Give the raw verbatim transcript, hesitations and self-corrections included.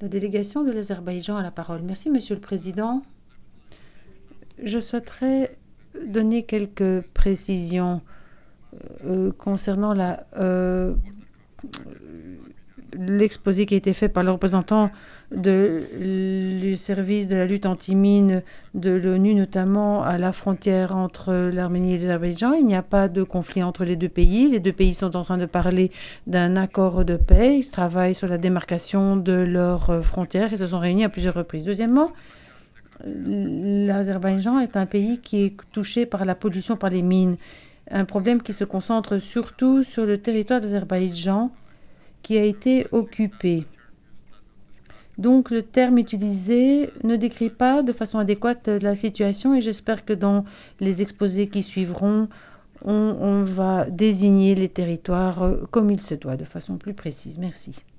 La délégation de l'Azerbaïdjan a la parole. Merci, Monsieur le Président. Je souhaiterais donner quelques précisions euh, concernant la, euh, l'exposé qui a été fait par le représentant de le service de la lutte anti-mine de l'ONU, notamment à la frontière entre l'Arménie et l'Azerbaïdjan. Il n'y a pas de conflit entre les deux pays. Les deux pays sont en train de parler d'un accord de paix. Ils travaillent sur la démarcation de leurs frontières et se sont réunis à plusieurs reprises. Deuxièmement, l'Azerbaïdjan est un pays qui est touché par la pollution par les mines, un problème qui se concentre surtout sur le territoire d'Azerbaïdjan qui a été occupé. Donc le terme utilisé ne décrit pas de façon adéquate la situation et j'espère que dans les exposés qui suivront, on, on va désigner les territoires comme il se doit de façon plus précise. Merci.